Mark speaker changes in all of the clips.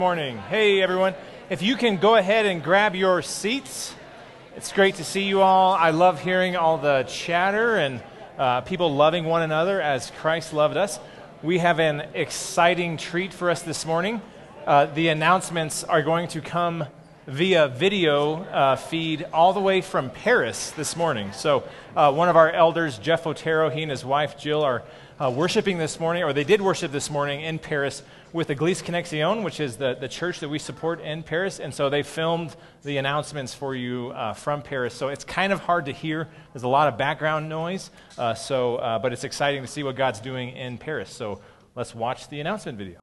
Speaker 1: Morning. Hey everyone. If you can go ahead and grab your seats. It's great to see you all. I love hearing all the chatter and people loving one another as Christ loved us. We have an exciting treat for us this morning. The announcements are going to come via video feed all the way from Paris this morning. So one of our elders, Jeff Otero, he and his wife Jill are worshiping this morning, or they did worship this morning in Paris with Église Connexion, which is the church that we support in Paris. And so they filmed the announcements for you from Paris. So it's kind of hard to hear. There's a lot of background noise. But it's exciting to see what God's doing in Paris. So let's watch the announcement video.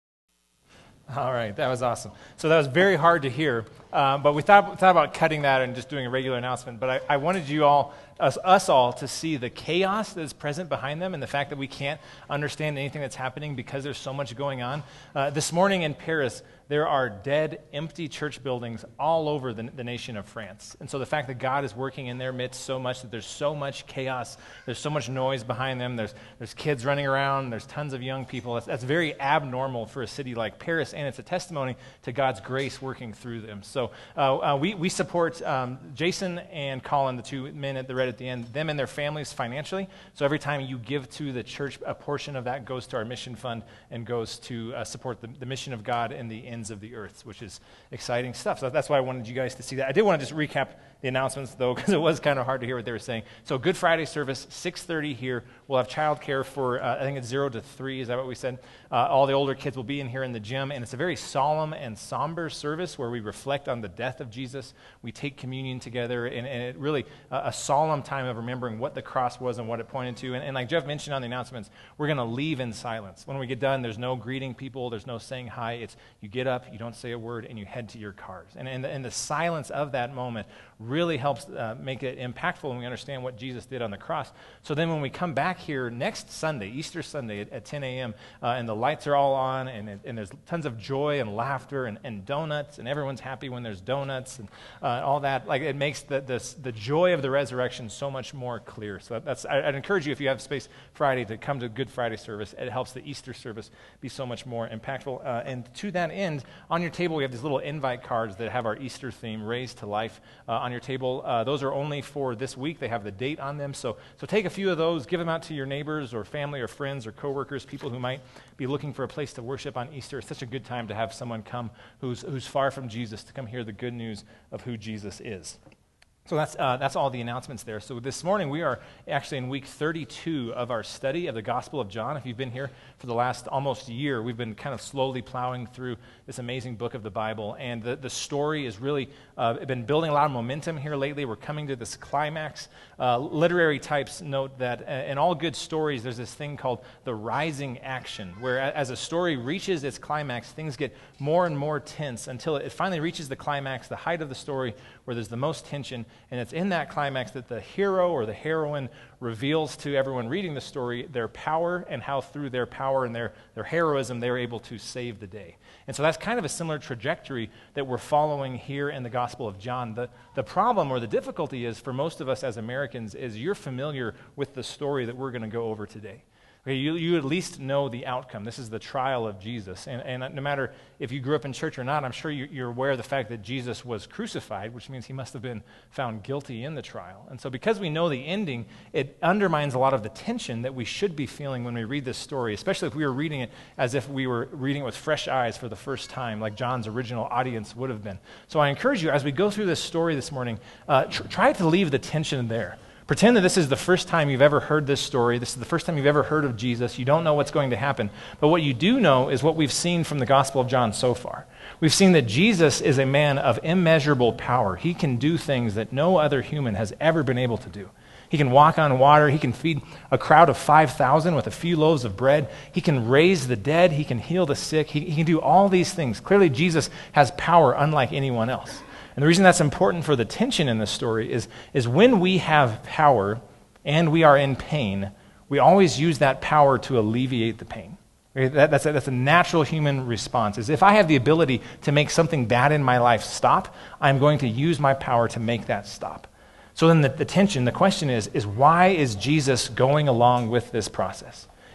Speaker 1: All right, that was awesome. So that was very hard to hear, but we thought about cutting that and just doing a regular announcement. But I wanted you all, us all, to see the chaos that is present behind them and the fact that we can't understand anything that's happening because there's so much going on. This morning in Paris, there are dead, empty church buildings all over the nation of France. And so the fact that God is working in their midst so much, that there's so much chaos, there's so much noise behind them, there's kids running around, there's tons of young people, that's very abnormal for a city like Paris, and it's a testimony to God's grace working through them. So we support Jason and Colin, the two men that read at the end, them and their families financially. So every time you give to the church, a portion of that goes to our mission fund and goes to support the mission of God in the ends of the earth, which is exciting stuff. So that's why I wanted you guys to see that. I did want to just recap the announcements, though, because it was kind of hard to hear what they were saying. So Good Friday service, 6:30 here. We'll have childcare for, I think it's 0 to 3, is that what we said? All the older kids will be in here in the gym, and it's a very solemn and somber service where we reflect on the death of Jesus. We take communion together, and it really a solemn time of remembering what the cross was and what it pointed to. And like Jeff mentioned on the announcements, we're going to leave in silence. When we get done, there's no greeting people, there's no saying hi. It's you get up, you don't say a word, and you head to your cars. And the silence of that moment really helps make it impactful when we understand what Jesus did on the cross. So then when we come back here next Sunday, Easter Sunday at 10 a.m., and the lights are all on, and there's tons of joy and laughter and donuts, and everyone's happy when there's donuts and all that. Like, it makes the joy of the resurrection so much more clear. So I'd encourage you, if you have space Friday, to come to Good Friday service. It helps the Easter service be so much more impactful. And to that end, on your table we have these little invite cards that have our Easter theme, Raised to Life, on your table. Those are only for this week. They have the date on them. So take a few of those, give them out to your neighbors or family or friends or coworkers, people who might be looking for a place to worship on Easter. It's such a good time to have someone come who's far from Jesus, to come hear the good news of who Jesus is. So that's all the announcements there. So this morning we are actually in week 32 of our study of the Gospel of John. If you've been here for the last almost year, we've been kind of slowly plowing through this amazing book of the Bible. And the story is really been building a lot of momentum here lately. We're coming to this climax. Literary types note that in all good stories there's this thing called the rising action, where as a story reaches its climax, things get more and more tense until it finally reaches the climax, the height of the story, where there's the most tension. And it's in that climax that the hero or the heroine reveals to everyone reading the story their power, and how through their power and their heroism they're able to save the day. And so that's kind of a similar trajectory that we're following here in the Gospel of John. The problem or the difficulty is, for most of us as Americans, is you're familiar with the story that we're going to go over today. Okay, you at least know the outcome. This is the trial of Jesus. And no matter if you grew up in church or not, I'm sure you're aware of the fact that Jesus was crucified, which means he must have been found guilty in the trial. And so because we know the ending, it undermines a lot of the tension that we should be feeling when we read this story, especially if we were reading it as if we were reading it with fresh eyes for the first time, like John's original audience would have been. So I encourage you, as we go through this story this morning, try to leave the tension there. Pretend that this is the first time you've ever heard this story. This is the first time you've ever heard of Jesus. You don't know what's going to happen. But what you do know is what we've seen from the Gospel of John so far. We've seen that Jesus is a man of immeasurable power. He can do things that no other human has ever been able to do. He can walk on water. He can feed a crowd of 5,000 with a few loaves of bread. He can raise the dead. He can heal the sick. He can do all these things. Clearly, Jesus has power unlike anyone else. And the reason that's important for the tension in this story is when we have power and we are in pain, we always use that power to alleviate the pain. Okay? That's a natural human response. Is if I have the ability to make something bad in my life stop, I'm going to use my power to make that stop. So then the tension, the question is why is Jesus going along with this process?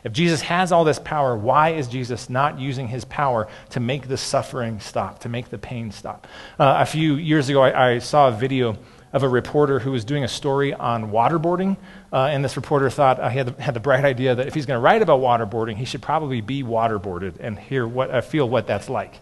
Speaker 1: If Jesus has all this power, why is Jesus not using his power to make the suffering stop, to make the pain stop? A few years ago, I saw a video of a reporter who was doing a story on waterboarding, and this reporter thought he had the bright idea that if he's going to write about waterboarding, he should probably be waterboarded and feel what that's like.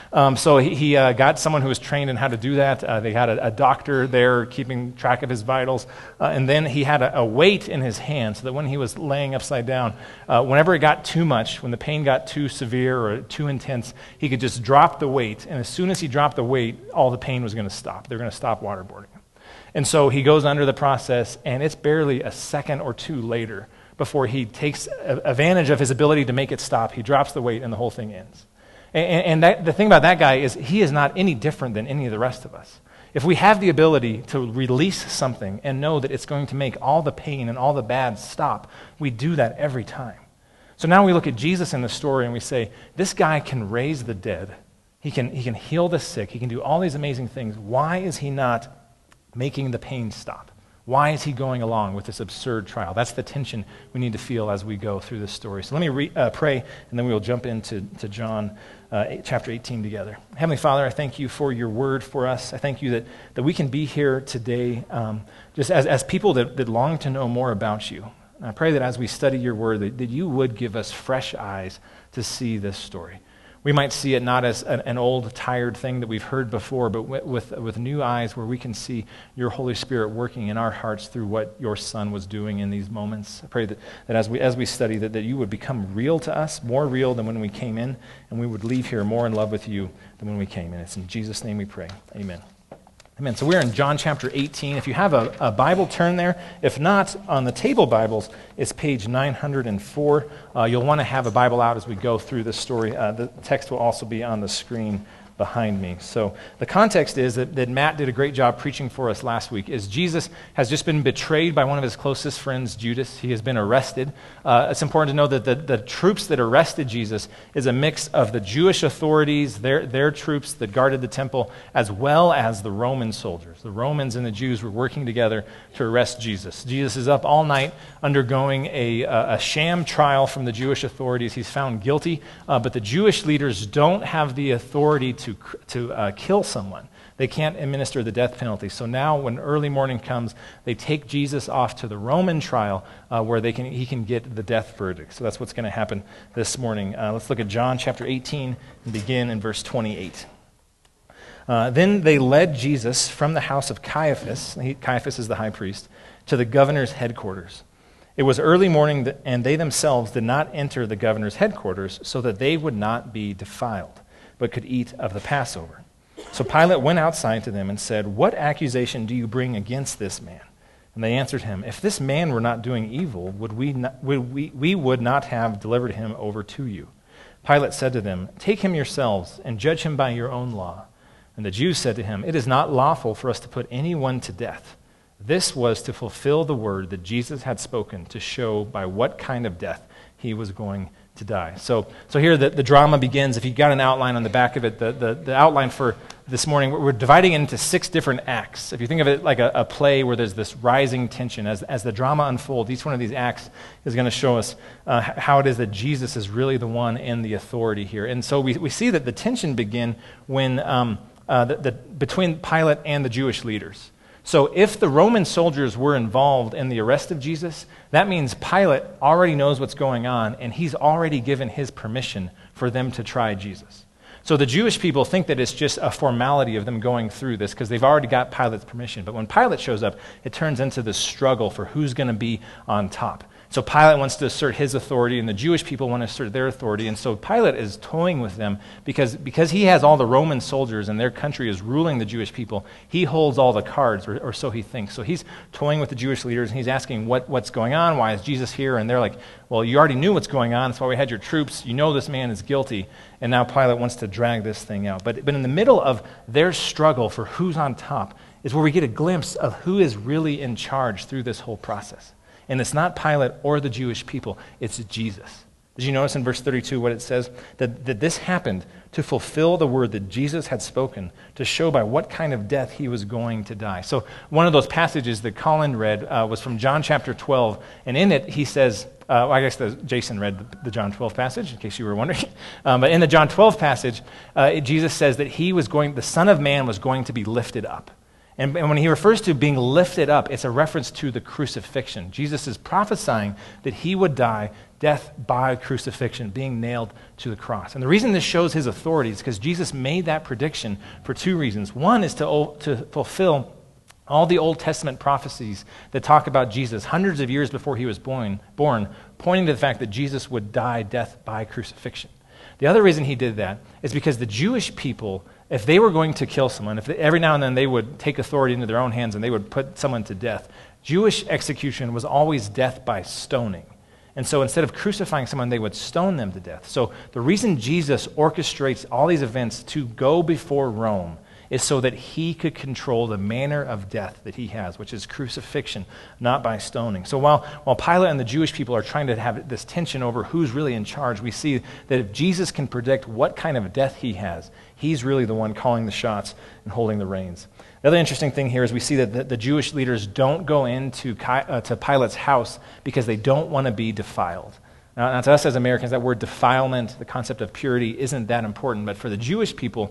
Speaker 1: So he got someone who was trained in how to do that. They had a doctor there keeping track of his vitals, and then he had a weight in his hand so that when he was laying upside down, whenever it got too much, when the pain got too severe or too intense, he could just drop the weight, and as soon as he dropped the weight, all the pain was going to stop. They were going to stop waterboarding. And so he goes under the process, and it's barely a second or two later before he takes advantage of his ability to make it stop. He drops the weight, and the whole thing ends. And the thing about that guy is he is not any different than any of the rest of us. If we have the ability to release something and know that it's going to make all the pain and all the bad stop, we do that every time. So now we look at Jesus in the story, and we say, this guy can raise the dead. He can heal the sick. He can do all these amazing things. Why is he not making the pain stop? Why is he going along with this absurd trial? That's the tension we need to feel as we go through this story. So let me pray, and then we will jump into John chapter 18 together. Heavenly Father, I thank you for your word for us. I thank you that we can be here today just as people that long to know more about you. And I pray that as we study your word, that you would give us fresh eyes to see this story. We might see it not as an old, tired thing that we've heard before, but with new eyes where we can see your Holy Spirit working in our hearts through what your Son was doing in these moments. I pray that as we study, that you would become real to us, more real than when we came in, and we would leave here more in love with you than when we came in. It's in Jesus' name we pray. Amen. Amen. So we're in John chapter 18. If you have a Bible, turn there. If not, on the table Bibles, it's page 904. You'll want to have a Bible out as we go through this story. The text will also be on the screen behind me. So the context is that Matt did a great job preaching for us last week. Is Jesus has just been betrayed by one of his closest friends, Judas. He has been arrested. It's important to know that the troops that arrested Jesus is a mix of the Jewish authorities, their troops that guarded the temple, as well as the Roman soldiers. The Romans and the Jews were working together to arrest Jesus. Jesus is up all night undergoing a sham trial from the Jewish authorities. He's found guilty, but the Jewish leaders don't have the authority to kill someone. They can't administer the death penalty. So now when early morning comes, they take Jesus off to the Roman trial where he can get the death verdict. So that's what's going to happen this morning. Let's look at John chapter 18 and begin in verse 28. Then they led Jesus from the house of Caiaphas, Caiaphas is the high priest, to the governor's headquarters. It was early morning, and they themselves did not enter the governor's headquarters so that they would not be defiled, but could eat of the Passover. So Pilate went outside to them and said, "What accusation do you bring against this man?" And they answered him, "If this man were not doing evil, we would not have delivered him over to you." Pilate said to them, "Take him yourselves and judge him by your own law." And the Jews said to him, "It is not lawful for us to put anyone to death." This was to fulfill the word that Jesus had spoken to show by what kind of death he was going to die. So here the drama begins. If you got an outline on the back of it, the outline for this morning, we're dividing it into 6 different acts. If you think of it like a play where there's this rising tension, as the drama unfolds, each one of these acts is going to show us how it is that Jesus is really the one in the authority here. And so we see that the tension begin when between Pilate and the Jewish leaders. So if the Roman soldiers were involved in the arrest of Jesus, that means Pilate already knows what's going on, and he's already given his permission for them to try Jesus. So the Jewish people think that it's just a formality of them going through this because they've already got Pilate's permission. But when Pilate shows up, it turns into this struggle for who's going to be on top. So Pilate wants to assert his authority, and the Jewish people want to assert their authority. And so Pilate is toying with them because he has all the Roman soldiers and their country is ruling the Jewish people. He holds all the cards, or so he thinks. So he's toying with the Jewish leaders, and he's asking what's going on, why is Jesus here? And they're like, well, you already knew what's going on. That's why we had your troops. You know this man is guilty. And now Pilate wants to drag this thing out. But in the middle of their struggle for who's on top is where we get a glimpse of who is really in charge through this whole process. And it's not Pilate or the Jewish people, it's Jesus. Did you notice in verse 32 what it says? That this happened to fulfill the word that Jesus had spoken, to show by what kind of death he was going to die. So one of those passages that Colin read was from John chapter 12, and in it he says, I guess Jason read the John 12 passage, in case you were wondering. But in the John 12 passage, Jesus says that the Son of Man was going to be lifted up. And when he refers to being lifted up, it's a reference to the crucifixion. Jesus is prophesying that he would die death by crucifixion, being nailed to the cross. And the reason this shows his authority is because Jesus made that prediction for two reasons. One is to fulfill all the Old Testament prophecies that talk about Jesus hundreds of years before he was born, pointing to the fact that Jesus would die death by crucifixion. The other reason he did that is because the Jewish people, if they were going to kill someone, every now and then they would take authority into their own hands and they would put someone to death, Jewish execution was always death by stoning. And so instead of crucifying someone, they would stone them to death. So the reason Jesus orchestrates all these events to go before Rome is so that he could control the manner of death that he has, which is crucifixion, not by stoning. So while Pilate and the Jewish people are trying to have this tension over who's really in charge, we see that if Jesus can predict what kind of death he has, he's really the one calling the shots and holding the reins. The other interesting thing here is we see that the Jewish leaders don't go into to Pilate's house because they don't want to be defiled. Now, to us as Americans, that word defilement, the concept of purity, isn't that important. But for the Jewish people,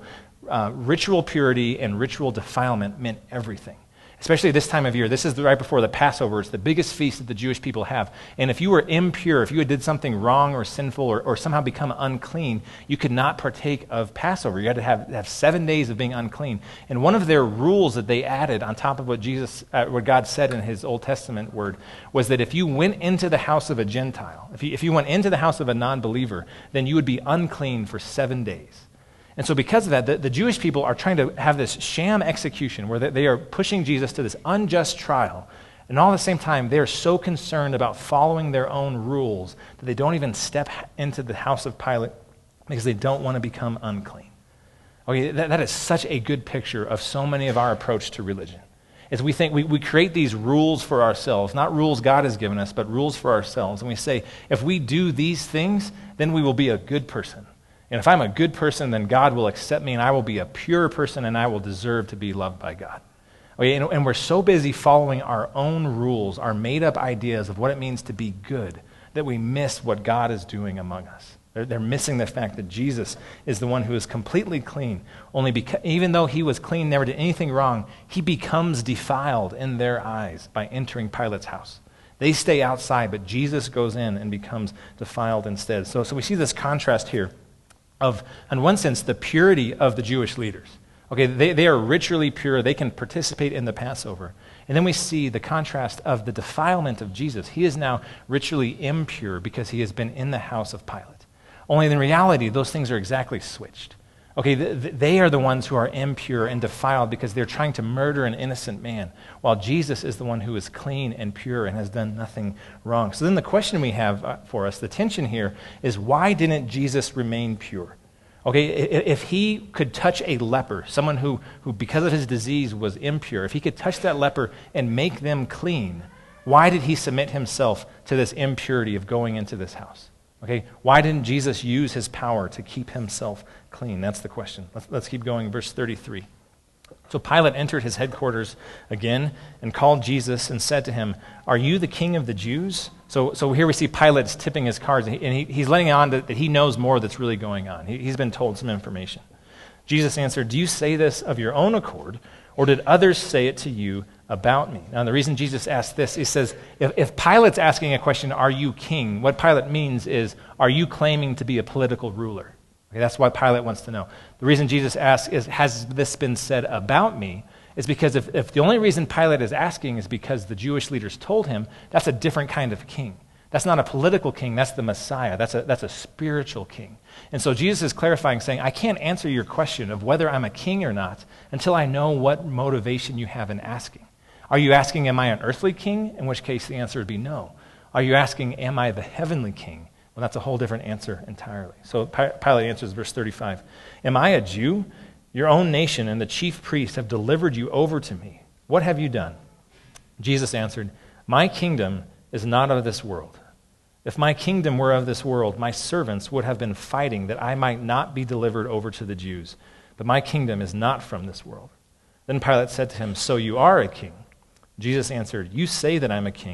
Speaker 1: ritual purity and ritual defilement meant everything. Especially this time of year. This is right before the Passover. It's the biggest feast that the Jewish people have. And if you were impure, if you did something wrong or sinful or somehow become unclean, you could not partake of Passover. You had to have 7 days of being unclean. And one of their rules that they added on top of what God said in his Old Testament word was that if you went into the house of a Gentile, if you went into the house of a non-believer, then you would be unclean for 7 days. And so because of that, the Jewish people are trying to have this sham execution where they are pushing Jesus to this unjust trial. And all at the same time, they are so concerned about following their own rules that they don't even step into the house of Pilate because they don't want to become unclean. Okay, that is such a good picture of so many of our approach to religion. As we think, we create these rules for ourselves, not rules God has given us, but rules for ourselves. And we say, if we do these things, then we will be a good person. And if I'm a good person, then God will accept me, and I will be a pure person, and I will deserve to be loved by God. Okay, and we're so busy following our own rules, our made-up ideas of what it means to be good, that we miss what God is doing among us. They're missing the fact that Jesus is the one who is completely clean. Even though he was clean, never did anything wrong, he becomes defiled in their eyes by entering Pilate's house. They stay outside, but Jesus goes in and becomes defiled instead. So we see this contrast here of, in one sense, the purity of the Jewish leaders. Okay, they are ritually pure. They can participate in the Passover. And then we see the contrast of the defilement of Jesus. He is now ritually impure because he has been in the house of Pilate. Only in reality, those things are exactly switched. Okay, they are the ones who are impure and defiled because they're trying to murder an innocent man, while Jesus is the one who is clean and pure and has done nothing wrong. So then the question we have for us, the tension here, is why didn't Jesus remain pure? Okay, if he could touch a leper, someone who because of his disease was impure, if he could touch that leper and make them clean, why did he submit himself to this impurity of going into this house? Okay, why didn't Jesus use his power to keep himself clean? That's the question. Let's keep going. Verse 33. So Pilate entered his headquarters again and called Jesus and said to him, "Are you the king of the Jews?" So here we see Pilate's tipping his cards, and he's letting on that he knows more that's really going on. He's been told some information. Jesus answered, "Do you say this of your own accord, or did others say it to you about me?" Now, the reason Jesus asked this, he says, if Pilate's asking a question, "Are you king?" what Pilate means is, are you claiming to be a political ruler? Okay, that's why Pilate wants to know. The reason Jesus asks is, has this been said about me? Is because if the only reason Pilate is asking is because the Jewish leaders told him, that's a different kind of king. That's not a political king, that's the Messiah. That's a spiritual king. And so Jesus is clarifying, saying, I can't answer your question of whether I'm a king or not until I know what motivation you have in asking. Are you asking, am I an earthly king? In which case the answer would be no. Are you asking, am I the heavenly king? Well, that's a whole different answer entirely. So Pilate answers verse 35. Am I a Jew? Your own nation and the chief priests have delivered you over to me. What have you done? Jesus answered, my kingdom is not of this world. If my kingdom were of this world, my servants would have been fighting that I might not be delivered over to the Jews. But my kingdom is not from this world. Then Pilate said to him, so you are a king? Jesus answered, you say that I'm a king.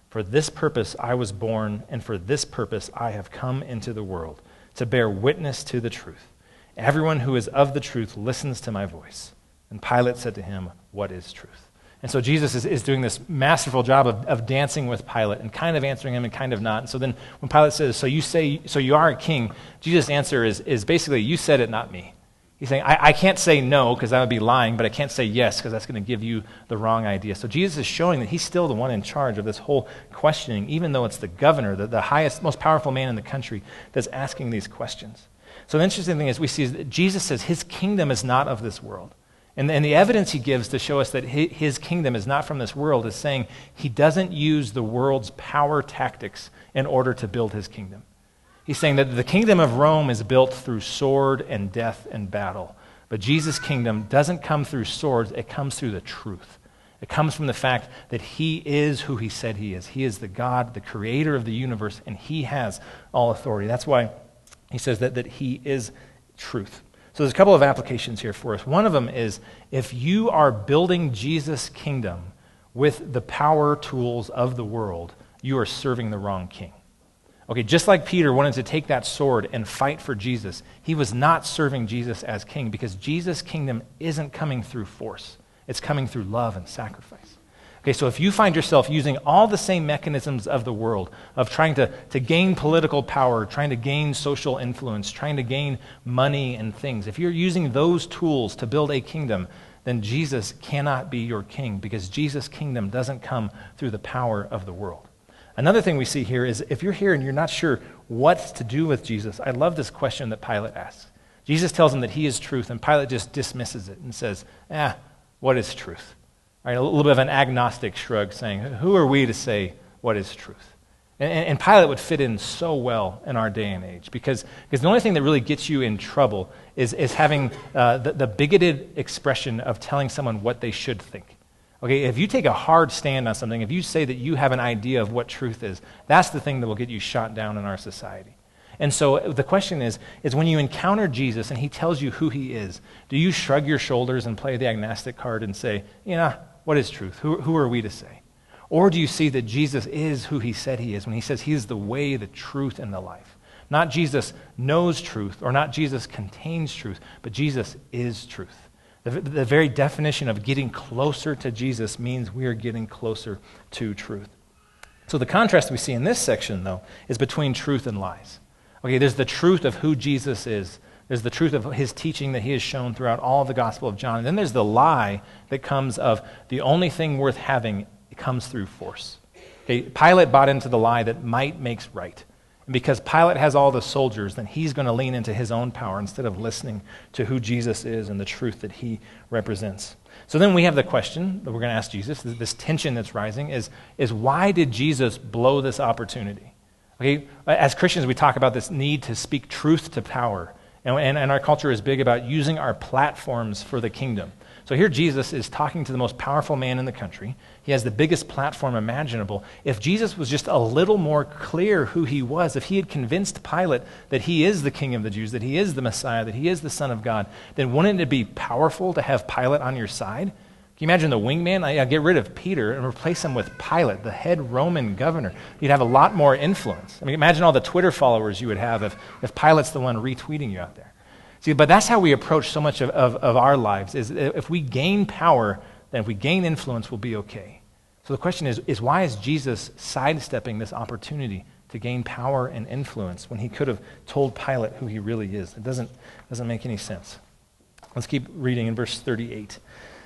Speaker 1: For this purpose I was born, and for this purpose I have come into the world, to bear witness to the truth. Everyone who is of the truth listens to my voice." And Pilate said to him, "What is truth?" And so Jesus is doing this masterful job of dancing with Pilate and kind of answering him and kind of not. And so then when Pilate says, "So you are a king," Jesus' answer is basically, "You said it, not me." He's saying, I can't say no because that would be lying, but I can't say yes because that's going to give you the wrong idea. So Jesus is showing that he's still the one in charge of this whole questioning, even though it's the governor, the highest, most powerful man in the country that's asking these questions. So the interesting thing is we see that Jesus says his kingdom is not of this world. And the evidence he gives to show us that his kingdom is not from this world is saying he doesn't use the world's power tactics in order to build his kingdom. He's saying that the kingdom of Rome is built through sword and death and battle. But Jesus' kingdom doesn't come through swords, it comes through the truth. It comes from the fact that he is who he said he is. He is the God, the creator of the universe, and he has all authority. That's why he says that he is truth. So there's a couple of applications here for us. One of them is if you are building Jesus' kingdom with the power tools of the world, you are serving the wrong king. Okay, just like Peter wanted to take that sword and fight for Jesus, he was not serving Jesus as king because Jesus' kingdom isn't coming through force. It's coming through love and sacrifice. Okay, so if you find yourself using all the same mechanisms of the world, of trying to gain political power, trying to gain social influence, trying to gain money and things, if you're using those tools to build a kingdom, then Jesus cannot be your king because Jesus' kingdom doesn't come through the power of the world. Another thing we see here is if you're here and you're not sure what to do with Jesus, I love this question that Pilate asks. Jesus tells him that he is truth, and Pilate just dismisses it and says, what is truth? All right, a little bit of an agnostic shrug saying, who are we to say what is truth? And Pilate would fit in so well in our day and age because the only thing that really gets you in trouble is having the bigoted expression of telling someone what they should think. Okay, if you take a hard stand on something, if you say that you have an idea of what truth is, that's the thing that will get you shot down in our society. And so the question is when you encounter Jesus and he tells you who he is, do you shrug your shoulders and play the agnostic card and say, what is truth? Who are we to say? Or do you see that Jesus is who he said he is when he says he is the way, the truth, and the life? Not Jesus knows truth or not Jesus contains truth, but Jesus is truth. The very definition of getting closer to Jesus means we are getting closer to truth. So the contrast we see in this section, though, is between truth and lies. Okay, there's the truth of who Jesus is. There's the truth of his teaching that he has shown throughout all of the Gospel of John. And then there's the lie that comes of the only thing worth having comes through force. Okay, Pilate bought into the lie that might makes right. And because Pilate has all the soldiers, then he's going to lean into his own power instead of listening to who Jesus is and the truth that he represents. So then we have the question that we're going to ask Jesus, this tension that's rising, is why did Jesus blow this opportunity? Okay, as Christians, we talk about this need to speak truth to power. And our culture is big about using our platforms for the kingdom. So here Jesus is talking to the most powerful man in the country. He has the biggest platform imaginable. If Jesus was just a little more clear who he was, if he had convinced Pilate that he is the King of the Jews, that he is the Messiah, that he is the Son of God, then wouldn't it be powerful to have Pilate on your side? Can you imagine the wingman? Get rid of Peter and replace him with Pilate, the head Roman governor. You'd have a lot more influence. I mean, imagine all the Twitter followers you would have if Pilate's the one retweeting you out there. See, but that's how we approach so much of our lives, is if we gain power, then if we gain influence, we'll be okay. So the question is why is Jesus sidestepping this opportunity to gain power and influence when he could have told Pilate who he really is? It doesn't make any sense. Let's keep reading in verse 38.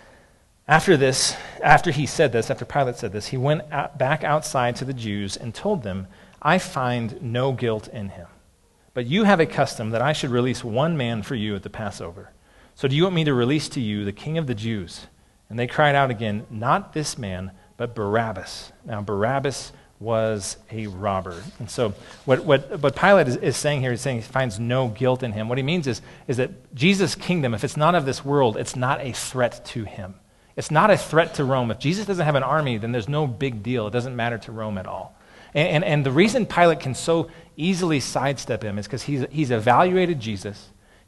Speaker 1: After Pilate said this, he went back outside to the Jews and told them, "I find no guilt in him. But you have a custom that I should release one man for you at the Passover. So do you want me to release to you the King of the Jews?" And they cried out again, "Not this man, but Barabbas." Now Barabbas was a robber. And so what Pilate is saying here, he's saying he finds no guilt in him. What he means is that Jesus' kingdom, if it's not of this world, it's not a threat to him. It's not a threat to Rome. If Jesus doesn't have an army, then there's no big deal. It doesn't matter to Rome at all. And the reason Pilate can so easily sidestep him is because he's evaluated Jesus.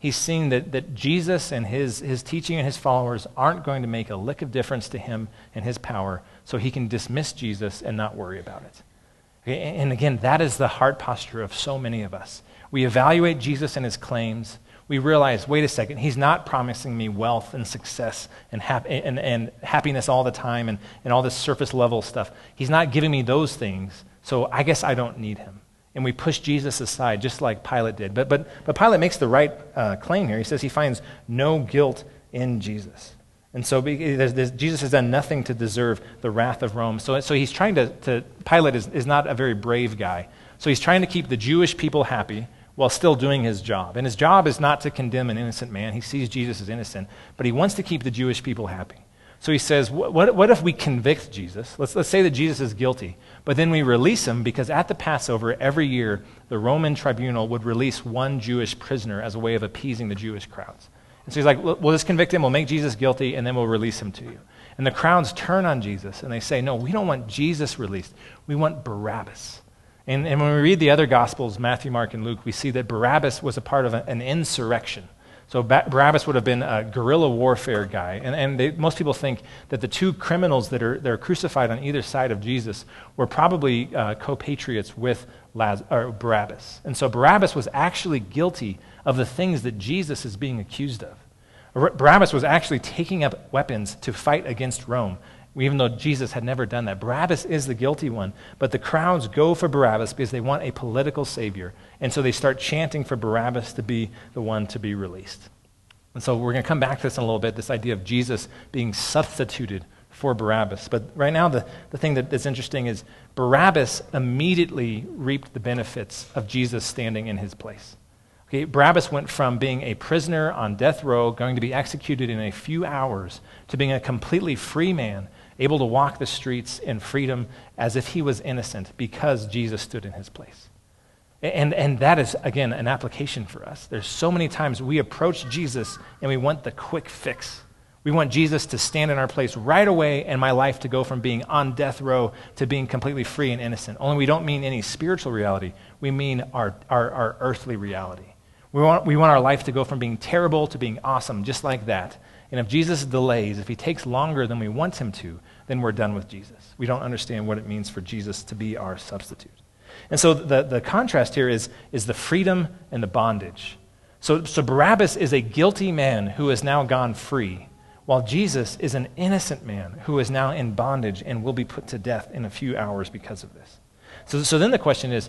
Speaker 1: He's seeing that Jesus and his teaching and his followers aren't going to make a lick of difference to him and his power, so he can dismiss Jesus and not worry about it. Okay? And again, that is the heart posture of so many of us. We evaluate Jesus and his claims. We realize, wait a second, he's not promising me wealth and success and happiness all the time and all this surface level stuff. He's not giving me those things, so I guess I don't need him. And we push Jesus aside, just like Pilate did. But Pilate makes the right claim here. He says he finds no guilt in Jesus. And so Jesus has done nothing to deserve the wrath of Rome. So he's trying Pilate is not a very brave guy. So he's trying to keep the Jewish people happy while still doing his job. And his job is not to condemn an innocent man. He sees Jesus as innocent, but he wants to keep the Jewish people happy. So he says, what if we convict Jesus? Let's say that Jesus is guilty, but then we release him because at the Passover every year, the Roman tribunal would release one Jewish prisoner as a way of appeasing the Jewish crowds. And so he's like, we'll just convict him, we'll make Jesus guilty, and then we'll release him to you. And the crowds turn on Jesus, and they say, no, we don't want Jesus released. We want Barabbas. And when we read the other Gospels, Matthew, Mark, and Luke, we see that Barabbas was a part of an insurrection. So Barabbas would have been a guerrilla warfare guy. And most people think that the two criminals that are crucified on either side of Jesus were probably co-patriots with Barabbas. And so Barabbas was actually guilty of the things that Jesus is being accused of. Barabbas was actually taking up weapons to fight against Rome, even though Jesus had never done that. Barabbas is the guilty one, but the crowds go for Barabbas because they want a political savior. And so they start chanting for Barabbas to be the one to be released. And so we're going to come back to this in a little bit, this idea of Jesus being substituted for Barabbas. But right now, the thing that's interesting is Barabbas immediately reaped the benefits of Jesus standing in his place. Okay, Barabbas went from being a prisoner on death row, going to be executed in a few hours, to being a completely free man, able to walk the streets in freedom as if he was innocent because Jesus stood in his place. And that is, again, an application for us. There's so many times we approach Jesus and we want the quick fix. We want Jesus to stand in our place right away and my life to go from being on death row to being completely free and innocent. Only we don't mean any spiritual reality. We mean our earthly reality. We want our life to go from being terrible to being awesome, just like that. And if Jesus delays, if he takes longer than we want him to, then we're done with Jesus. We don't understand what it means for Jesus to be our substitute. And so the contrast here is the freedom and the bondage. So Barabbas is a guilty man who has now gone free, while Jesus is an innocent man who is now in bondage and will be put to death in a few hours because of this. So then the question is,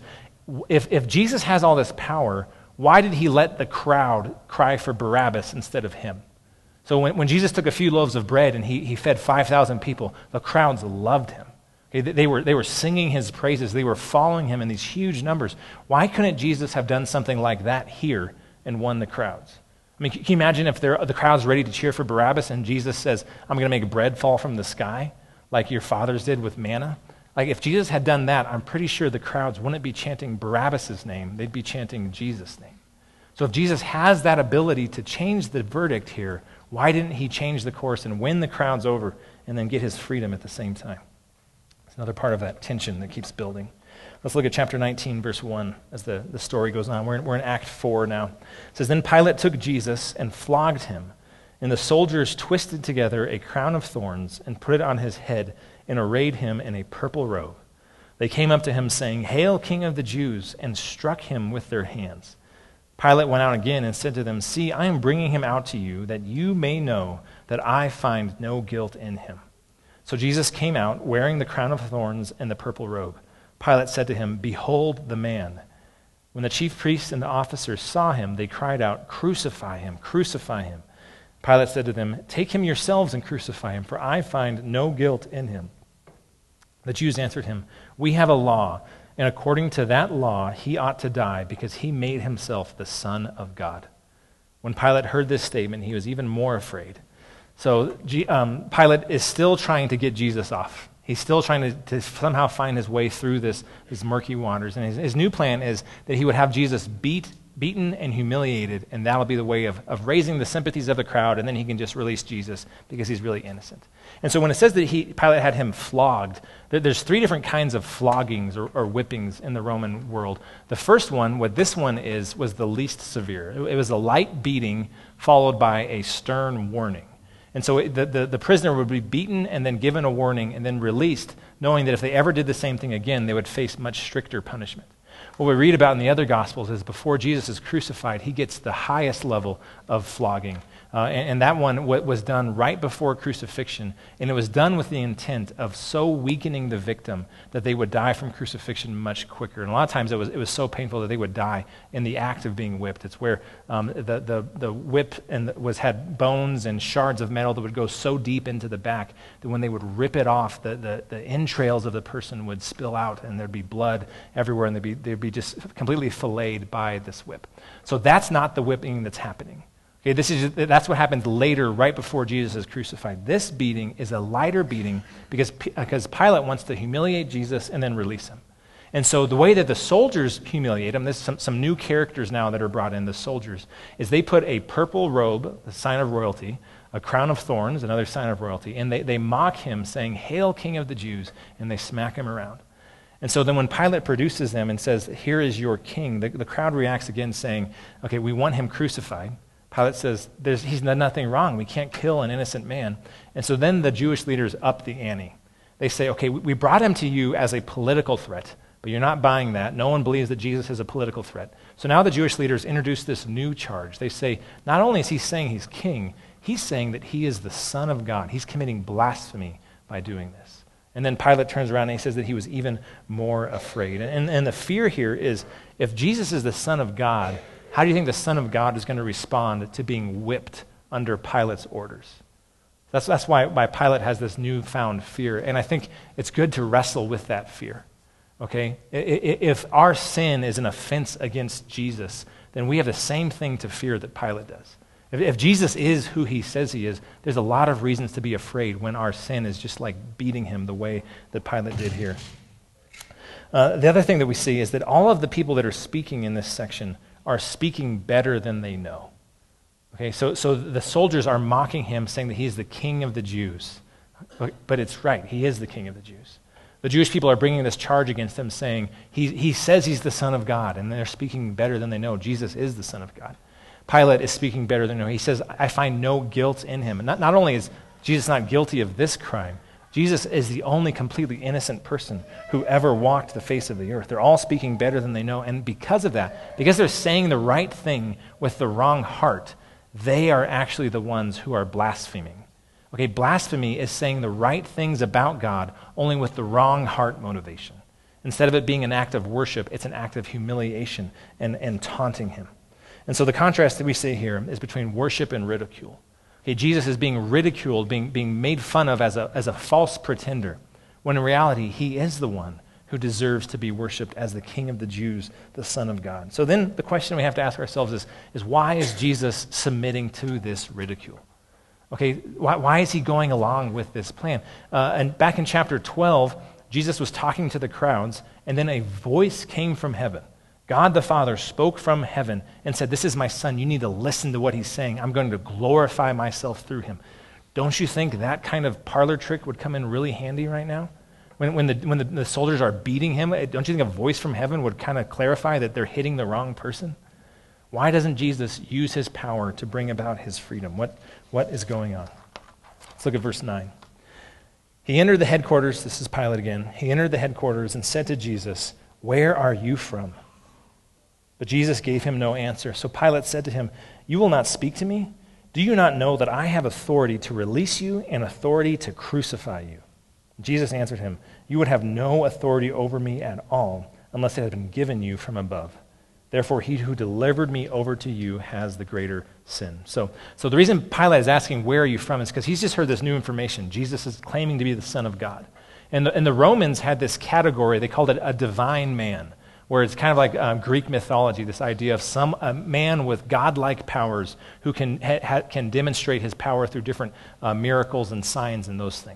Speaker 1: if Jesus has all this power, why did he let the crowd cry for Barabbas instead of him? So when Jesus took a few loaves of bread and he fed 5,000 people, the crowds loved him. Okay, they were singing his praises. They were following him in these huge numbers. Why couldn't Jesus have done something like that here and won the crowds? I mean, can you imagine if the crowd's ready to cheer for Barabbas and Jesus says, I'm going to make bread fall from the sky like your fathers did with manna? Like if Jesus had done that, I'm pretty sure the crowds wouldn't be chanting Barabbas' name. They'd be chanting Jesus' name. So if Jesus has that ability to change the verdict here, why didn't he change the course and win the crowds over and then get his freedom at the same time? It's another part of that tension that keeps building. Let's look at chapter 19, verse 1, as the story goes on. We're in Act 4 now. It says, Then Pilate took Jesus and flogged him, and the soldiers twisted together a crown of thorns and put it on his head and arrayed him in a purple robe. They came up to him saying, Hail, King of the Jews, and struck him with their hands. Pilate went out again and said to them, See, I am bringing him out to you, that you may know that I find no guilt in him. So Jesus came out, wearing the crown of thorns and the purple robe. Pilate said to him, Behold the man. When the chief priests and the officers saw him, they cried out, Crucify him, crucify him. Pilate said to them, Take him yourselves and crucify him, for I find no guilt in him. The Jews answered him, We have a law, and according to that law he ought to die, because he made himself the Son of God. When Pilate heard this statement, he was even more afraid. So Pilate is still trying to get Jesus off. He's still trying to somehow find his way through these murky waters. And his new plan is that he would have Jesus beat beaten and humiliated, and that'll be the way of raising the sympathies of the crowd, and then he can just release Jesus because he's really innocent. And so when it says that Pilate had him flogged, there's three different kinds of floggings or whippings in the Roman world. The first one, what this one is, was the least severe. It was a light beating followed by a stern warning. And so the prisoner would be beaten and then given a warning and then released, knowing that if they ever did the same thing again, they would face much stricter punishment. What we read about in the other Gospels is before Jesus is crucified, he gets the highest level of flogging. And that one was done right before crucifixion, and it was done with the intent of so weakening the victim that they would die from crucifixion much quicker. And a lot of times it was so painful that they would die in the act of being whipped. It's where the whip had bones and shards of metal that would go so deep into the back that when they would rip it off, the entrails of the person would spill out, and there'd be blood everywhere, and they'd be just completely filleted by this whip. So that's not the whipping that's happening. Okay, that's what happens later, right before Jesus is crucified. This beating is a lighter beating because Pilate wants to humiliate Jesus and then release him. And so the way that the soldiers humiliate him, there's some new characters now that are brought in, the soldiers, is they put a purple robe, the sign of royalty, a crown of thorns, another sign of royalty, and they mock him saying, "Hail, King of the Jews," and they smack him around. And so then when Pilate produces them and says, "Here is your king," the crowd reacts again saying, "Okay, we want him crucified." Pilate says, he's done nothing wrong. We can't kill an innocent man. And so then the Jewish leaders up the ante. They say, okay, we brought him to you as a political threat, but you're not buying that. No one believes that Jesus is a political threat. So now the Jewish leaders introduce this new charge. They say, not only is he saying he's king, he's saying that he is the Son of God. He's committing blasphemy by doing this. And then Pilate turns around and he says that he was even more afraid. And the fear here is, if Jesus is the Son of God, how do you think the Son of God is going to respond to being whipped under Pilate's orders? That's why Pilate has this newfound fear. And I think it's good to wrestle with that fear. Okay? If our sin is an offense against Jesus, then we have the same thing to fear that Pilate does. If Jesus is who he says he is, there's a lot of reasons to be afraid when our sin is just like beating him the way that Pilate did here. The other thing that we see is that all of the people that are speaking in this section are speaking better than they know. Okay, so the soldiers are mocking him, saying that he's the king of the Jews. But it's right, he is the king of the Jews. The Jewish people are bringing this charge against him, saying he says he's the Son of God, and they're speaking better than they know. Jesus is the Son of God. Pilate is speaking better than they know. He says, I find no guilt in him. And not only is Jesus not guilty of this crime, Jesus is the only completely innocent person who ever walked the face of the earth. They're all speaking better than they know. And because of that, because they're saying the right thing with the wrong heart, they are actually the ones who are blaspheming. Okay, blasphemy is saying the right things about God, only with the wrong heart motivation. Instead of it being an act of worship, it's an act of humiliation and taunting him. And so the contrast that we see here is between worship and ridicule. Okay, Jesus is being ridiculed, being made fun of as a false pretender, when in reality, he is the one who deserves to be worshipped as the King of the Jews, the Son of God. So then the question we have to ask ourselves is why is Jesus submitting to this ridicule? Okay, why is he going along with this plan? And back in chapter 12, Jesus was talking to the crowds, and then a voice came from heaven. God the Father spoke from heaven and said, "This is my Son. You need to listen to what he's saying. I'm going to glorify myself through him." Don't you think that kind of parlor trick would come in really handy right now? When the soldiers are beating him, don't you think a voice from heaven would kind of clarify that they're hitting the wrong person? Why doesn't Jesus use his power to bring about his freedom? What is going on? Let's look at verse 9. He entered the headquarters. This is Pilate again. He entered the headquarters and said to Jesus, "Where are you from?" But Jesus gave him no answer. So Pilate said to him, "You will not speak to me? Do you not know that I have authority to release you and authority to crucify you?" Jesus answered him, "You would have no authority over me at all unless it had been given you from above. Therefore, he who delivered me over to you has the greater sin." So the reason Pilate is asking, "Where are you from?" is because he's just heard this new information. Jesus is claiming to be the Son of God. And the Romans had this category, they called it a divine man, where it's kind of like Greek mythology, this idea of a man with godlike powers who can demonstrate his power through different miracles and signs and those things.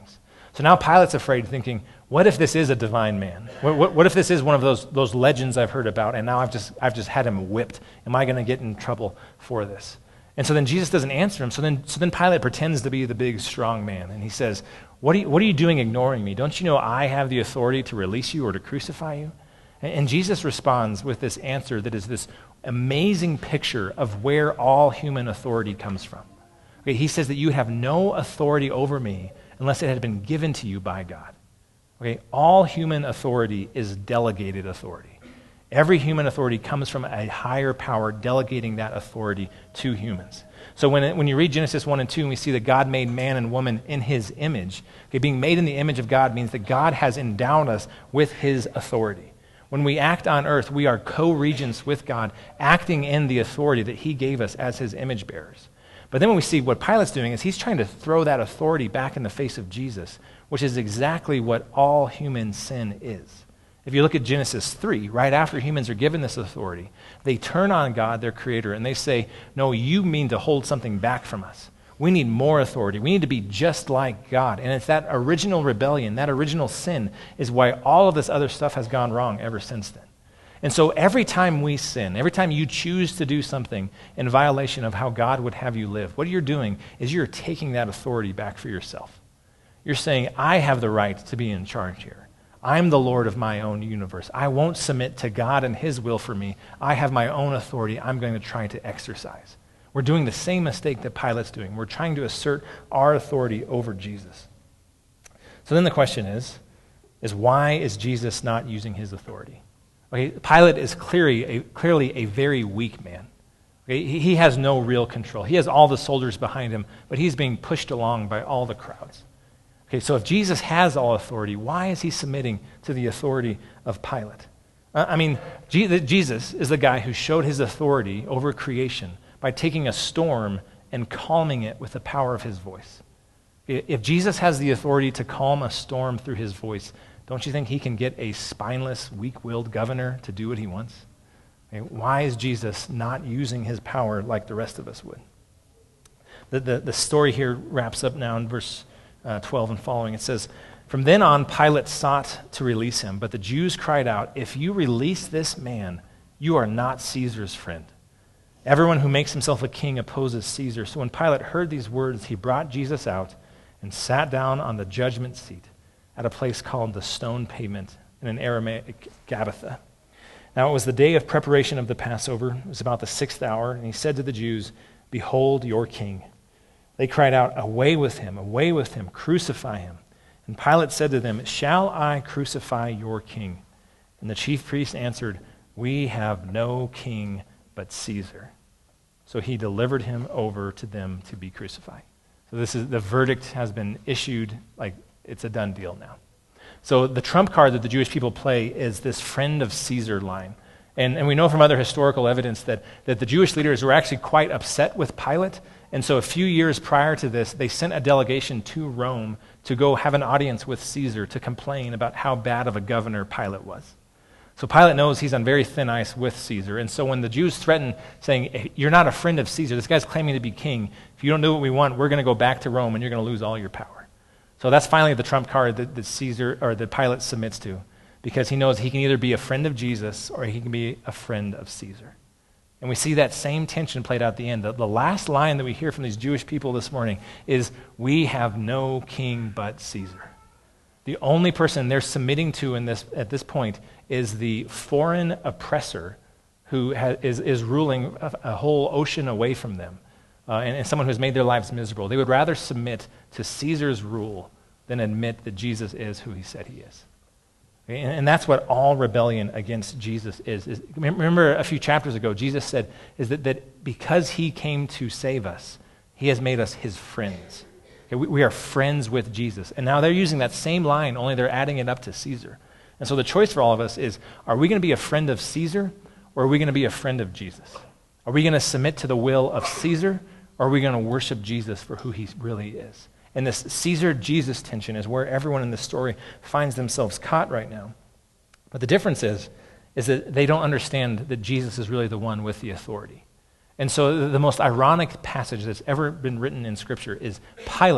Speaker 1: So now Pilate's afraid, thinking, what if this is a divine man? What if this is one of those legends I've heard about, and now I've just had him whipped? Am I going to get in trouble for this? And so then Jesus doesn't answer him. So then Pilate pretends to be the big, strong man, and he says, what are you doing ignoring me? Don't you know I have the authority to release you or to crucify you? And Jesus responds with this answer that is this amazing picture of where all human authority comes from. Okay, he says that you have no authority over me unless it had been given to you by God. Okay, all human authority is delegated authority. Every human authority comes from a higher power delegating that authority to humans. So when you read Genesis 1 and 2, and we see that God made man and woman in his image, okay, being made in the image of God means that God has endowed us with his authority. When we act on earth, we are co-regents with God, acting in the authority that he gave us as his image bearers. But then when we see what Pilate's doing is he's trying to throw that authority back in the face of Jesus, which is exactly what all human sin is. If you look at Genesis 3, right after humans are given this authority, they turn on God, their creator, and they say, no, you mean to hold something back from us. We need more authority. We need to be just like God. And it's that original rebellion, that original sin, is why all of this other stuff has gone wrong ever since then. And so every time we sin, every time you choose to do something in violation of how God would have you live, what you're doing is you're taking that authority back for yourself. You're saying, I have the right to be in charge here. I'm the Lord of my own universe. I won't submit to God and his will for me. I have my own authority I'm going to try to exercise. We're doing the same mistake that Pilate's doing. We're trying to assert our authority over Jesus. So then the question is why is Jesus not using his authority? Okay, Pilate is clearly a very weak man. Okay, he has no real control. He has all the soldiers behind him, but he's being pushed along by all the crowds. Okay, so if Jesus has all authority, why is he submitting to the authority of Pilate? Jesus is the guy who showed his authority over creation by taking a storm and calming it with the power of his voice. If Jesus has the authority to calm a storm through his voice, don't you think he can get a spineless, weak-willed governor to do what he wants? Okay, why is Jesus not using his power like the rest of us would? The story here wraps up now in verse 12 and following. It says, from then on, Pilate sought to release him, but the Jews cried out, if you release this man, you are not Caesar's friend. Everyone who makes himself a king opposes Caesar. So when Pilate heard these words, he brought Jesus out and sat down on the judgment seat at a place called the Stone Pavement, in an Aramaic Gabbatha. Now it was the day of preparation of the Passover. It was about the 6th hour, and he said to the Jews, behold your king. They cried out, away with him, crucify him. And Pilate said to them, shall I crucify your king? And the chief priests answered, we have no king but Caesar. So he delivered him over to them to be crucified. So the verdict has been issued, like it's a done deal now. So the trump card that the Jewish people play is this friend of Caesar line. And we know from other historical evidence that the Jewish leaders were actually quite upset with Pilate. And so a few years prior to this, they sent a delegation to Rome to go have an audience with Caesar to complain about how bad of a governor Pilate was. So Pilate knows he's on very thin ice with Caesar. And so when the Jews threaten, saying, hey, you're not a friend of Caesar, this guy's claiming to be king. If you don't do what we want, we're going to go back to Rome and you're going to lose all your power. So that's finally the trump card that Caesar, or that Pilate submits to, because he knows he can either be a friend of Jesus or he can be a friend of Caesar. And we see that same tension played out at the end. The last line that we hear from these Jewish people this morning is, we have no king but Caesar. The only person they're submitting to at this point is the foreign oppressor who is ruling a whole ocean away from them, and someone who has made their lives miserable. They would rather submit to Caesar's rule than admit that Jesus is who he said he is. Okay? And that's what all rebellion against Jesus is. Remember a few chapters ago, Jesus said is that because he came to save us, he has made us his friends. Okay? We are friends with Jesus. And now they're using that same line, only they're adding it up to Caesar. And so the choice for all of us is, are we going to be a friend of Caesar, or are we going to be a friend of Jesus? Are we going to submit to the will of Caesar, or are we going to worship Jesus for who he really is? And this Caesar-Jesus tension is where everyone in this story finds themselves caught right now. But the difference is that they don't understand that Jesus is really the one with the authority. And so the most ironic passage that's ever been written in Scripture is Pilate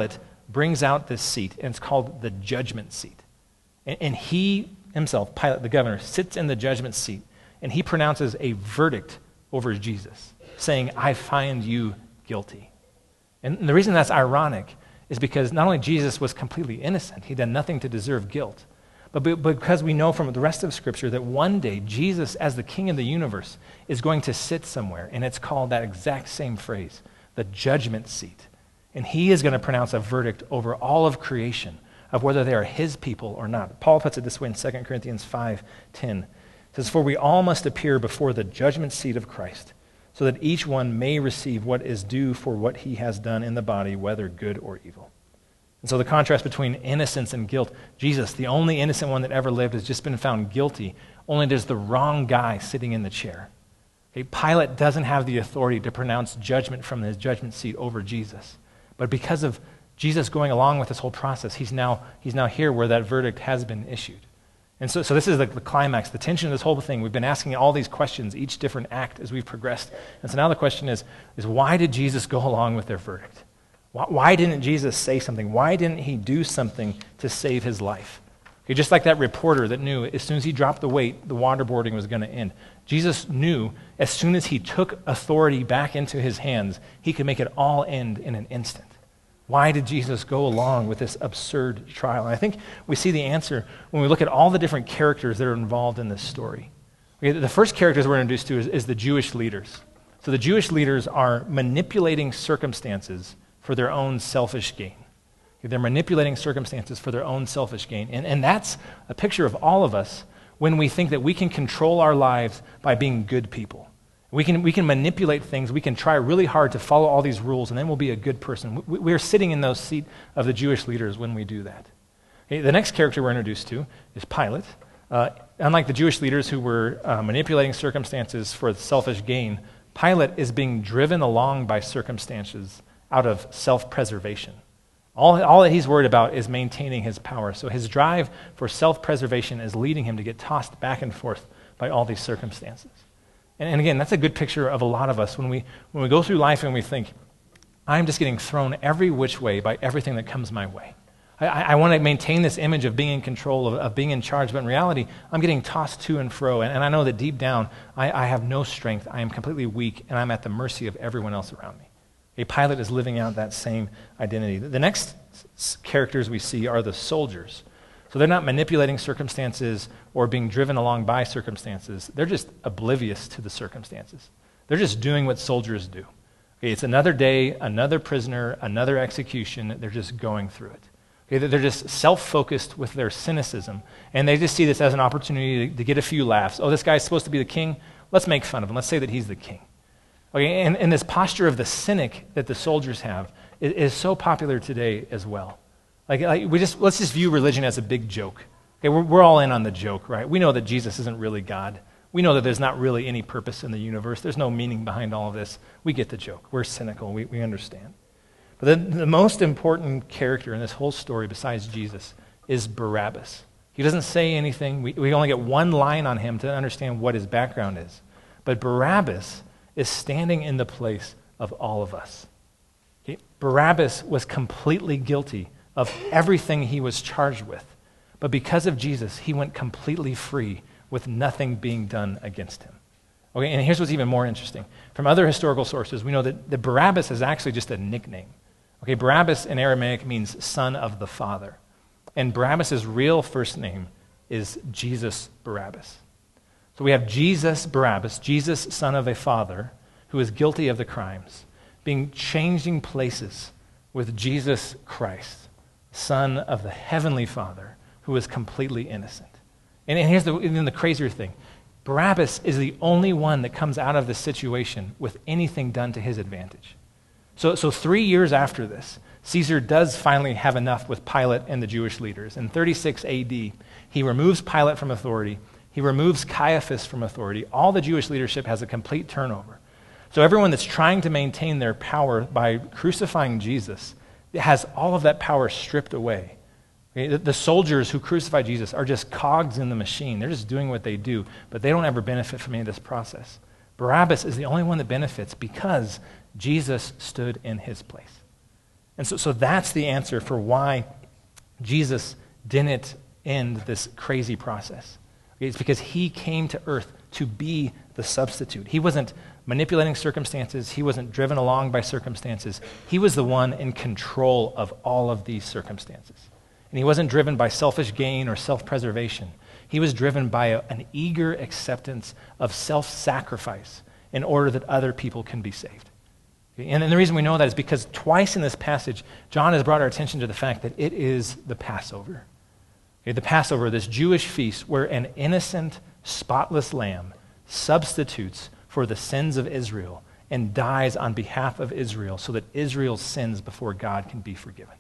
Speaker 1: brings out this seat, and it's called the judgment seat. And he himself, Pilate, the governor, sits in the judgment seat, and he pronounces a verdict over Jesus, saying, I find you guilty. And the reason that's ironic is because not only Jesus was completely innocent, he'd done nothing to deserve guilt, but because we know from the rest of Scripture that one day Jesus, as the king of the universe, is going to sit somewhere, and it's called that exact same phrase, the judgment seat. And he is going to pronounce a verdict over all of creation of whether they are his people or not. Paul puts it this way in 2 Corinthians 5:10. It says, for we all must appear before the judgment seat of Christ, so that each one may receive what is due for what he has done in the body, whether good or evil. And so the contrast between innocence and guilt, Jesus, the only innocent one that ever lived, has just been found guilty, only there's the wrong guy sitting in the chair. Okay, Pilate doesn't have the authority to pronounce judgment from his judgment seat over Jesus. But because of Jesus going along with this whole process, he's now here where that verdict has been issued. And so this is the climax, the tension of this whole thing. We've been asking all these questions, each different act as we've progressed. And so now the question is why did Jesus go along with their verdict? Why didn't Jesus say something? Why didn't he do something to save his life? Okay, just like that reporter that knew as soon as he dropped the weight, the waterboarding was going to end. Jesus knew as soon as he took authority back into his hands, he could make it all end in an instant. Why did Jesus go along with this absurd trial? And I think we see the answer when we look at all the different characters that are involved in this story. Okay, the first characters we're introduced to is the Jewish leaders. So the Jewish leaders are manipulating circumstances for their own selfish gain. Okay, they're manipulating circumstances for their own selfish gain. And that's a picture of all of us when we think that we can control our lives by being good people. We can manipulate things. We can try really hard to follow all these rules, and then we'll be a good person. We're sitting in those seat of the Jewish leaders when we do that. Okay, the next character we're introduced to is Pilate. Unlike the Jewish leaders who were manipulating circumstances for selfish gain, Pilate is being driven along by circumstances out of self-preservation. All that he's worried about is maintaining his power. So his drive for self-preservation is leading him to get tossed back and forth by all these circumstances. And again, that's a good picture of a lot of us when we go through life and we think, I'm just getting thrown every which way by everything that comes my way. I want to maintain this image of being in control, of being in charge, but in reality, I'm getting tossed to and fro. And I know that deep down, I have no strength. I am completely weak, and I'm at the mercy of everyone else around me. A Pilate is living out that same identity. The next characters we see are the soldiers. So they're not manipulating circumstances or being driven along by circumstances. They're just oblivious to the circumstances. They're just doing what soldiers do. Okay, it's another day, another prisoner, another execution. They're just going through it. Okay, they're just self-focused with their cynicism, and they just see this as an opportunity to get a few laughs. Oh, this guy's supposed to be the king? Let's make fun of him. Let's say that he's the king. Okay, and this posture of the cynic that the soldiers have is so popular today as well. Let's just view religion as a big joke. Okay, we're all in on the joke, right? We know that Jesus isn't really God. We know that there's not really any purpose in the universe. There's no meaning behind all of this. We get the joke. We're cynical. We understand. But the most important character in this whole story besides Jesus is Barabbas. He doesn't say anything. We only get one line on him to understand what his background is. But Barabbas is standing in the place of all of us. Okay? Barabbas was completely guilty of everything he was charged with. But because of Jesus, he went completely free with nothing being done against him. Okay, and here's what's even more interesting. From other historical sources, we know that Barabbas is actually just a nickname. Okay, Barabbas in Aramaic means son of the Father. And Barabbas' real first name is Jesus Barabbas. So we have Jesus Barabbas, Jesus, son of a father, who is guilty of the crimes, being changing places with Jesus Christ, son of the heavenly Father, who is completely innocent. And here's the crazier thing. Barabbas is the only one that comes out of this situation with anything done to his advantage. So 3 years after this, Caesar does finally have enough with Pilate and the Jewish leaders. In 36 AD, he removes Pilate from authority. He removes Caiaphas from authority. All the Jewish leadership has a complete turnover. So everyone that's trying to maintain their power by crucifying Jesus has all of that power stripped away. Okay? The soldiers who crucified Jesus are just cogs in the machine. They're just doing what they do, but they don't ever benefit from any of this process. Barabbas is the only one that benefits because Jesus stood in his place. And so that's the answer for why Jesus didn't end this crazy process. Okay, it's because he came to earth to be the substitute. He wasn't manipulating circumstances. He wasn't driven along by circumstances. He was the one in control of all of these circumstances. And he wasn't driven by selfish gain or self-preservation. He was driven by an eager acceptance of self-sacrifice in order that other people can be saved. Okay? And the reason we know that is because twice in this passage, John has brought our attention to the fact that it is the Passover. Okay, the Passover, this Jewish feast where an innocent, spotless lamb substitutes for the sins of Israel and dies on behalf of Israel so that Israel's sins before God can be forgiven.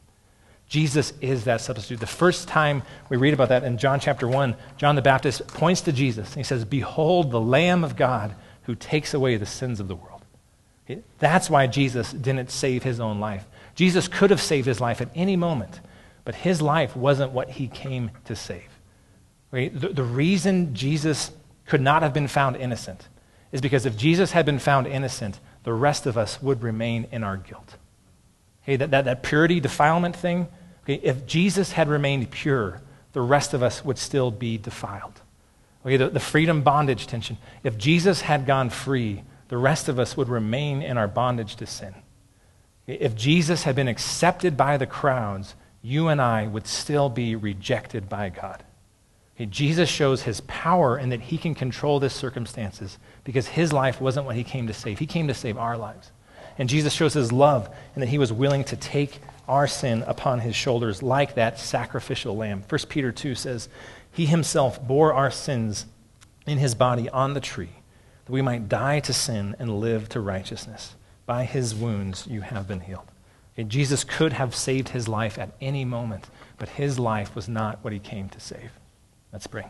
Speaker 1: Jesus is that substitute. The first time we read about that in John chapter 1, John the Baptist points to Jesus and he says, "Behold the Lamb of God who takes away the sins of the world." Okay? That's why Jesus didn't save his own life. Jesus could have saved his life at any moment, but his life wasn't what he came to save. Okay? The reason Jesus could not have been found innocent is because if Jesus had been found innocent, the rest of us would remain in our guilt. Okay, that purity, defilement thing, okay, if Jesus had remained pure, the rest of us would still be defiled. Okay, the freedom bondage tension, if Jesus had gone free, the rest of us would remain in our bondage to sin. Okay, if Jesus had been accepted by the crowds, you and I would still be rejected by God. Okay, Jesus shows his power in that he can control these circumstances because his life wasn't what he came to save. He came to save our lives. And Jesus shows his love in that he was willing to take our sin upon his shoulders like that sacrificial lamb. 1 Peter 2 says, "He himself bore our sins in his body on the tree, that we might die to sin and live to righteousness. By his wounds you have been healed." Okay, Jesus could have saved his life at any moment, but his life was not what he came to save. Let's pray.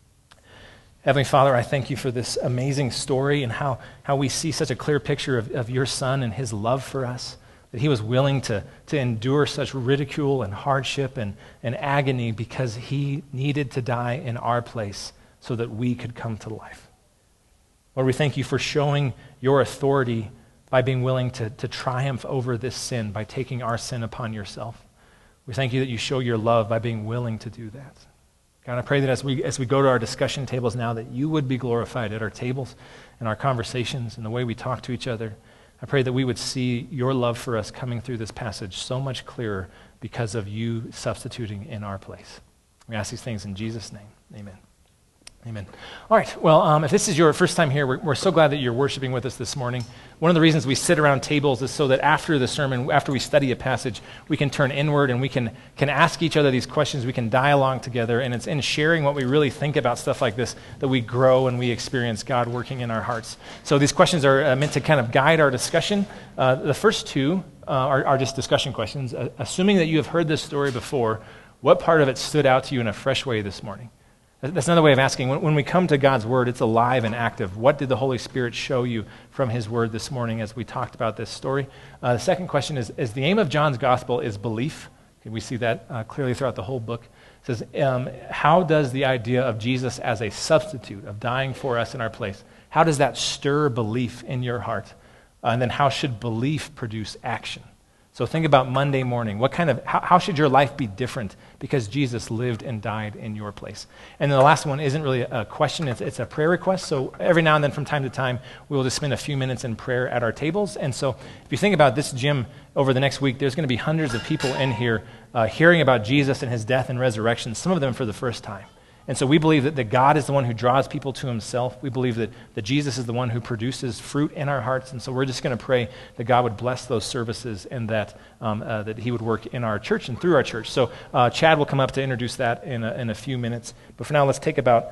Speaker 1: Heavenly Father, I thank you for this amazing story and how we see such a clear picture of your Son and his love for us, that he was willing to endure such ridicule and hardship and agony because he needed to die in our place so that we could come to life. Lord, we thank you for showing your authority by being willing to triumph over this sin, by taking our sin upon yourself. We thank you that you show your love by being willing to do that. God, I pray that as we go to our discussion tables now, that you would be glorified at our tables and our conversations and the way we talk to each other. I pray that we would see your love for us coming through this passage so much clearer because of you substituting in our place. We ask these things in Jesus' name. Amen. Amen. All right, well, if this is your first time here, we're so glad that you're worshiping with us this morning. One of the reasons we sit around tables is so that after the sermon, after we study a passage, we can turn inward and we can ask each other these questions, we can dialogue together, and it's in sharing what we really think about stuff like this that we grow and we experience God working in our hearts. So these questions are meant to kind of guide our discussion. The first two are just discussion questions. Assuming that you have heard this story before, what part of it stood out to you in a fresh way this morning? That's another way of asking. When we come to God's Word, it's alive and active. What did the Holy Spirit show you from His Word this morning as we talked about this story? The second question is the aim of John's Gospel is belief. Okay, we see that clearly throughout the whole book. It says, how does the idea of Jesus as a substitute, of dying for us in our place, how does that stir belief in your heart? And then how should belief produce action? So think about Monday morning. How should your life be different because Jesus lived and died in your place? And then the last one isn't really a question, it's a prayer request. So every now and then from time to time, we will just spend a few minutes in prayer at our tables. And so if you think about this gym over the next week, there's going to be hundreds of people in here hearing about Jesus and his death and resurrection, some of them for the first time. And so we believe that God is the one who draws people to himself. We believe that Jesus is the one who produces fruit in our hearts. And so we're just going to pray that God would bless those services and that he would work in our church and through our church. So Chad will come up to introduce that in a few minutes. But for now, let's take about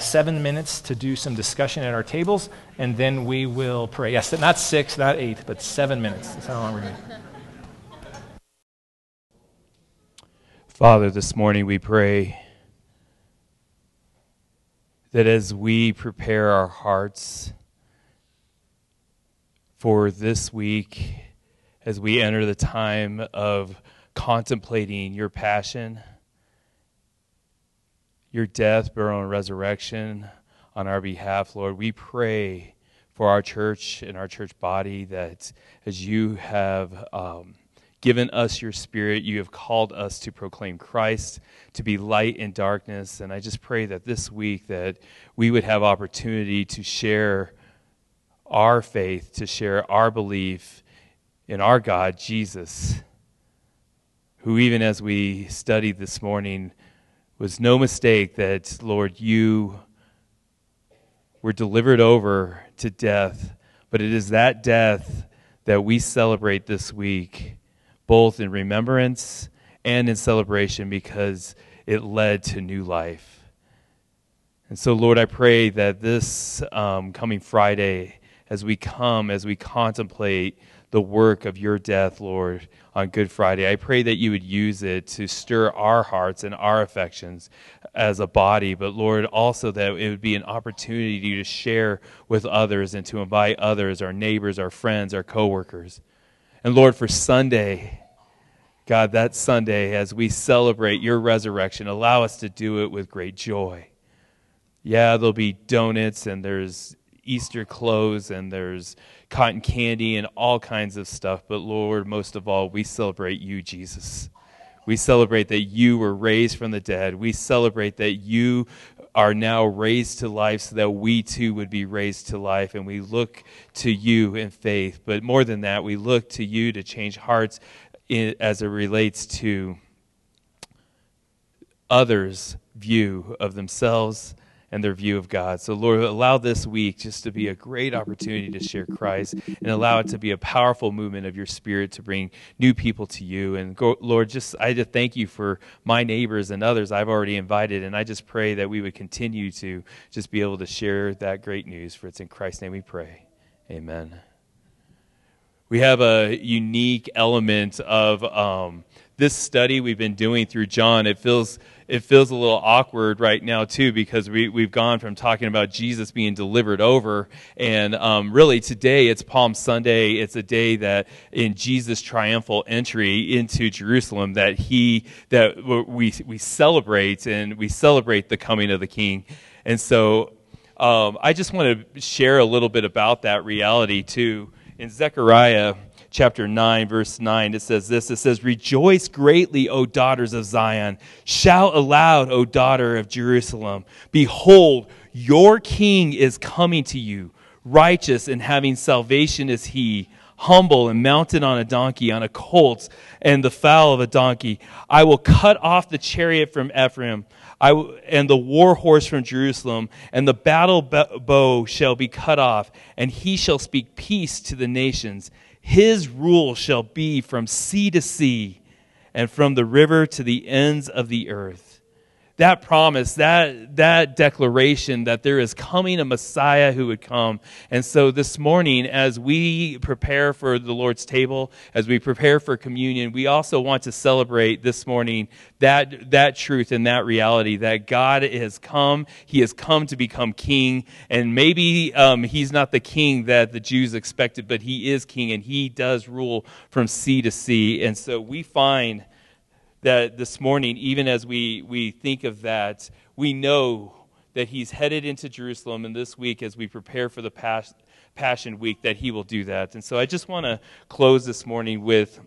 Speaker 1: 7 minutes to do some discussion at our tables, and then we will pray. Yes, not 6, not 8, but 7 minutes. That's how long we're doing.
Speaker 2: Father, this morning we pray that as we prepare our hearts for this week, as we enter the time of contemplating your passion, your death, burial, and resurrection on our behalf, Lord, we pray for our church and our church body that as you have given us your Spirit. You have called us to proclaim Christ, to be light in darkness. And I just pray that this week that we would have opportunity to share our faith, to share our belief in our God, Jesus, who even as we studied this morning, was no mistake that, Lord, you were delivered over to death. But it is that death that we celebrate this week, both in remembrance and in celebration, because it led to new life. And so, Lord, I pray that this coming Friday, as we contemplate the work of your death, Lord, on Good Friday, I pray that you would use it to stir our hearts and our affections as a body, but Lord, also that it would be an opportunity to share with others and to invite others, our neighbors, our friends, our coworkers. And Lord, for Sunday, God, that Sunday, as we celebrate your resurrection, allow us to do it with great joy. Yeah, there'll be donuts and there's Easter clothes and there's cotton candy and all kinds of stuff. But Lord, most of all, we celebrate you, Jesus. We celebrate that you were raised from the dead. We celebrate that you are now raised to life so that we too would be raised to life. And we look to you in faith. But more than that, we look to you to change hearts as it relates to others' view of themselves and their view of God. So Lord, allow this week just to be a great opportunity to share Christ, and allow it to be a powerful movement of your Spirit to bring new people to you. And Lord, I just thank you for my neighbors and others I've already invited, and I just pray that we would continue to just be able to share that great news. For it's in Christ's name we pray. Amen. We have a unique element of this study we've been doing through John. It feels a little awkward right now too, because we've gone from talking about Jesus being delivered over, and really today it's Palm Sunday. It's a day that in Jesus' triumphal entry into Jerusalem that we celebrate, and we celebrate the coming of the King. And so I just want to share a little bit about that reality too. In Zechariah chapter 9, verse 9, it says this. It says, "Rejoice greatly, O daughters of Zion. Shout aloud, O daughter of Jerusalem. Behold, your king is coming to you. Righteous and having salvation is he, humble and mounted on a donkey, on a colt, and the foal of a donkey. I will cut off the chariot from Ephraim, and the war horse from Jerusalem, and the battle bow shall be cut off, and he shall speak peace to the nations. His rule shall be from sea to sea, and from the river to the ends of the earth." That promise, that declaration that there is coming a Messiah who would come. And so this morning, as we prepare for the Lord's table, as we prepare for communion, we also want to celebrate this morning that truth and that reality that God has come. He has come to become king. And maybe he's not the king that the Jews expected, but he is king, and he does rule from sea to sea. And so we find that this morning, even as we think of that, we know that he's headed into Jerusalem, and this week as we prepare for the Passion Week, that he will do that. And so I just want to close this morning with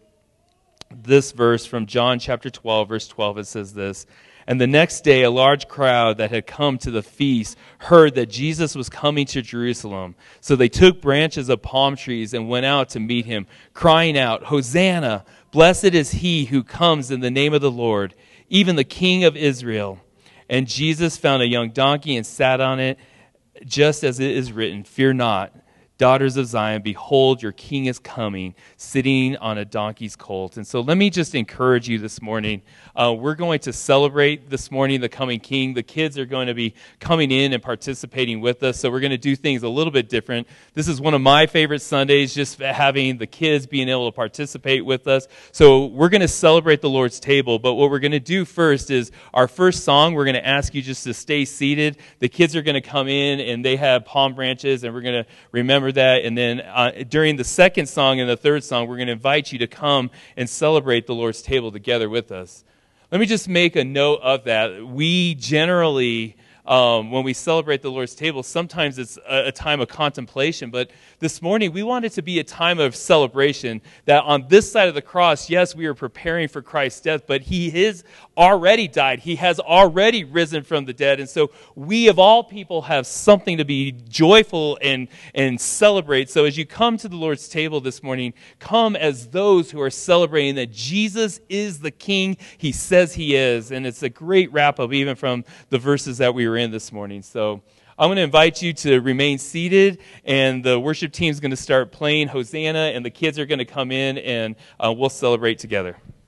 Speaker 2: this verse from John chapter 12, verse 12. It says this, "And the next day a large crowd that had come to the feast heard that Jesus was coming to Jerusalem. So they took branches of palm trees and went out to meet him, crying out, 'Hosanna! Blessed is he who comes in the name of the Lord, even the King of Israel.' And Jesus found a young donkey and sat on it, just as it is written, 'Fear not, daughters of Zion, behold, your king is coming, sitting on a donkey's colt.'" And so let me just encourage you this morning. We're going to celebrate this morning the coming king. The kids are going to be coming in and participating with us, so we're going to do things a little bit different. This is one of my favorite Sundays, just having the kids being able to participate with us. So we're going to celebrate the Lord's table, but what we're going to do first is our first song. We're going to ask you just to stay seated. The kids are going to come in, and they have palm branches, and we're going to remember that. And then during the second song and the third song, we're going to invite you to come and celebrate the Lord's table together with us. Let me just make a note of that. We generally when we celebrate the Lord's table, sometimes it's a time of contemplation. But this morning, we want it to be a time of celebration, that on this side of the cross, yes, we are preparing for Christ's death, but he has already died. He has already risen from the dead. And so we, of all people, have something to be joyful and celebrate. So as you come to the Lord's table this morning, come as those who are celebrating that Jesus is the King he says he is. And it's a great wrap-up even from the verses that we were in this morning. So I'm going to invite you to remain seated, and the worship team is going to start playing Hosanna, and the kids are going to come in, and we'll celebrate together.